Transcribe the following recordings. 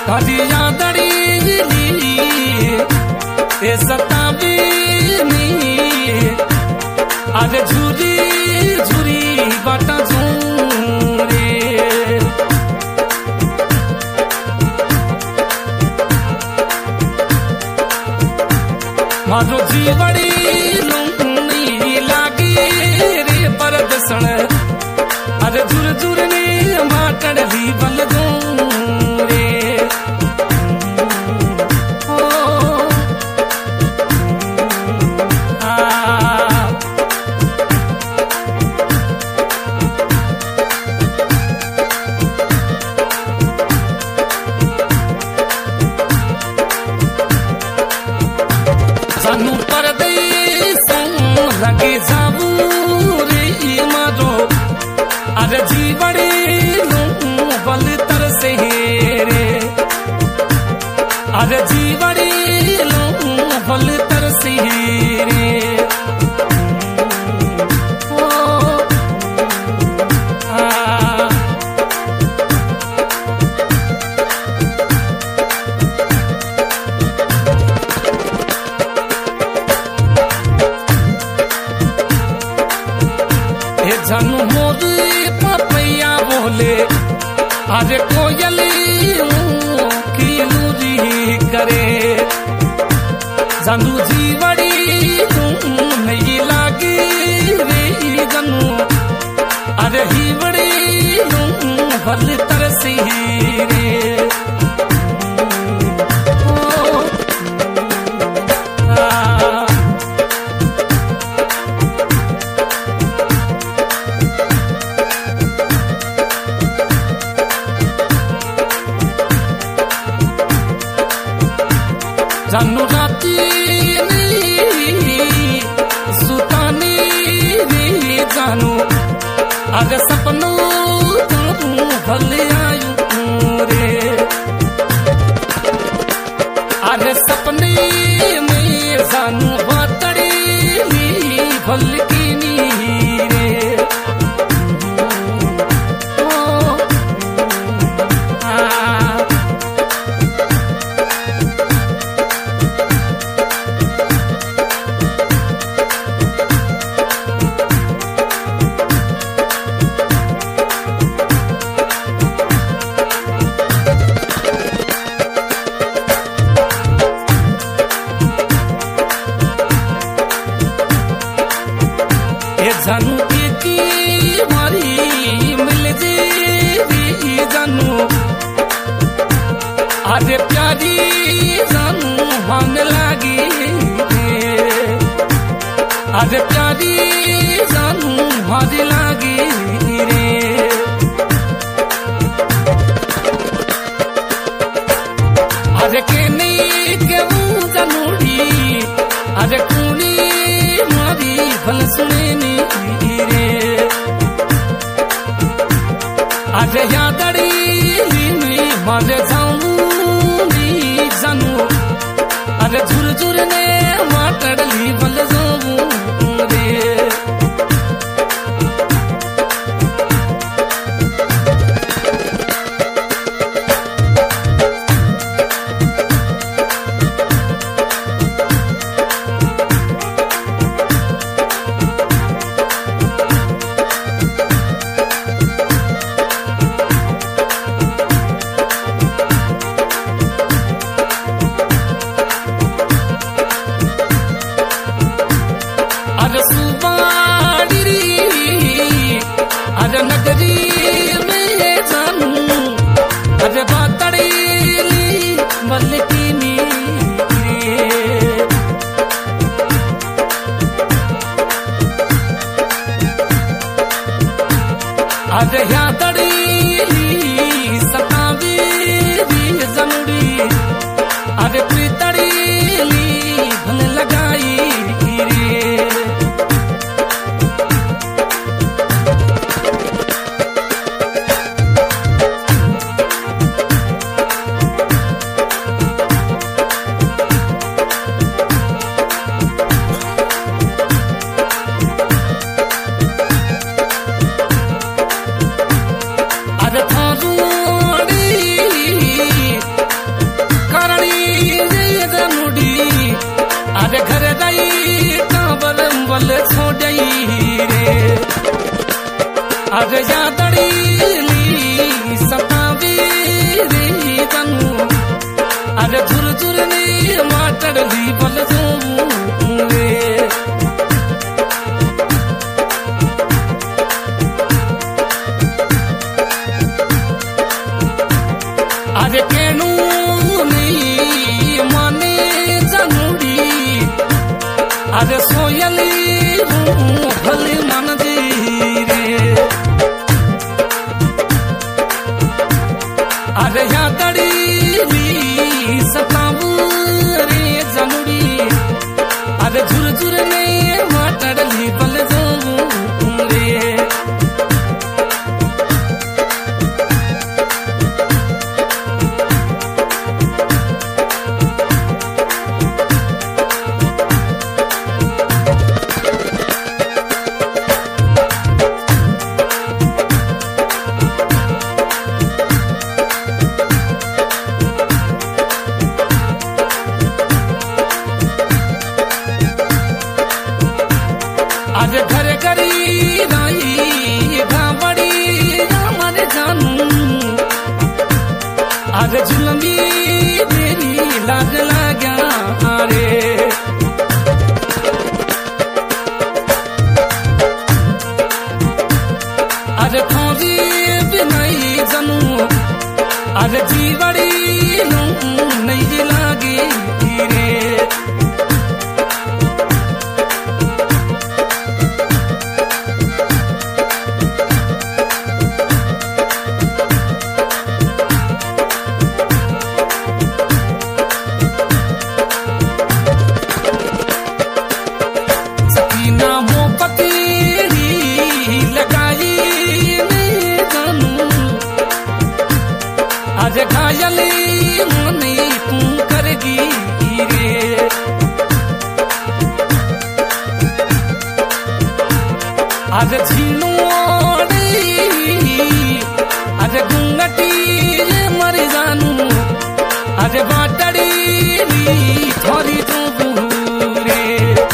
यादड़ी ए सतावीनी अरे झुरी झुरी बाटा झूरे मारो जीवड़ी लूनी लागी रे परदसण अरे झुर झुर ने माटड़ दी बल रे सानू परदेस लगे जाबू रे मारो अरे जीवड़ी बल तरसे रे अरे जीवड़ी बल तरसे रे जानू मोर पपैया बोले अरे कोयली की लूरी करे जानू जीवड़ी नहीं लागी रे जानू अरे हिवड़ी भल तरसी रे जानू राती सुतानी रे जानू अरे सपनों भल आयु रे अरे सपने में जानू बातड़ी भल की रे जानू की मारी मिल जे जानू अरे प्यारी जानू मन लागी अरे प्यारी जानू मन लागी रे अरे के नहीं के जानूड़ी अरे कूनी मारी फल सुने रे अरे यादड़ी मारे जाऊंगी जानू अरे झुर झुर ने माटड़ली बल जाऊं रे अरे सुबाड़ी अरे नगरी में जानू अरे बातड़ी बल की अरे यादड़ी सतावी जनूड़ी अरे प्रीतड़ी भल लगाई रे आज यादड़ी सतावी रे जनू आज झुर झुर ने माटड़ी बल रे आज केनू नहीं माने जनूड़ी आज सोयली भले मन रे आज यादड़ी सताऊ रे जनूड़ी आज झुर झुर ने माटड़ी बल रे आज घर करी राई घावड़ी रामर जानू आज झुलमी मेरी लाग लाग्या रे आज खोजी बिनाई जनू आज जीवड़ी नहीं लागी रे आज घायली मनी तू करगी रे आज झीनोड़ी आज गुंगटी मर जानू आज बाटड़ी थोड़ी तू रे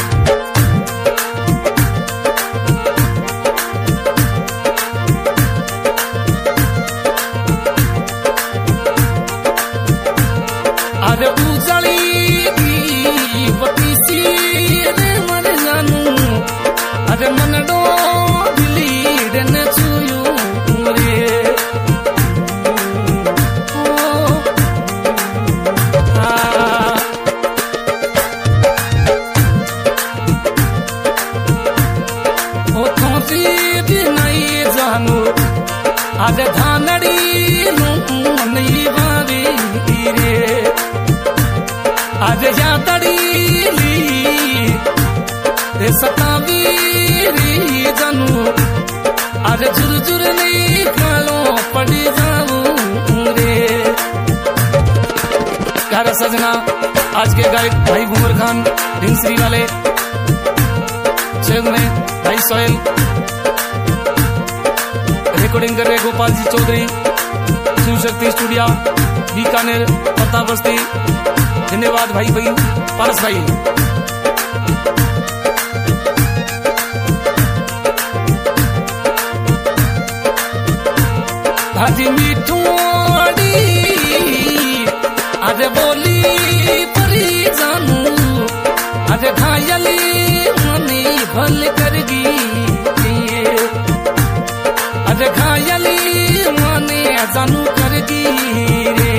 आज उजली बतीसी रे मर जानू आज मनडो दिली डन छुयू रे ओ थोसी भी नहीं जानू आज धानड़ी नहीं बारी रे आज यादड़ी सतावी रे जनू आज झुर झुर नहीं खालो पड़ी जाऊं रे। प्यारा सजना आज के गायक भाई घूमर खान ढिंसरी वाले शेख में भाई सोहेल रिकॉर्डिंग कर रहे गोपाल जी चौधरी शिव शक्ति स्टूडियो बीकानेर प्रताप बस्ती। धन्यवाद भाई पारस भाई। भाजी मीठोड़ी आज बोली परी जानू आज घायली मनी भल करगी आज घायली मने जानू करगी रे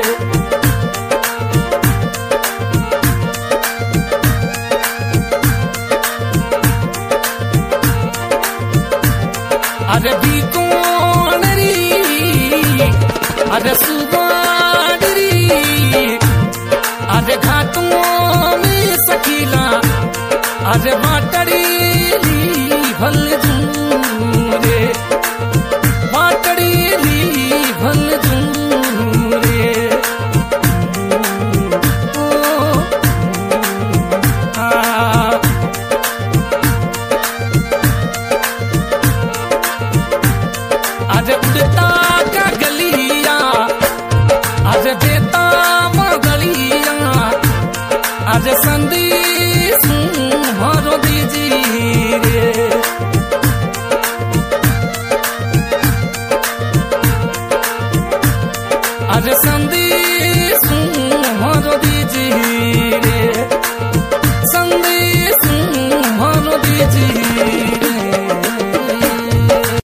आज बीकोनरी आज सुबाडरी आज घाटों में सकीला आज बाटड़ी भल झूरे बाटड़ी भल झूरे आज उड़ता का गलिया आज देता गलिया आज संदेश भरो दीजिए रे अरे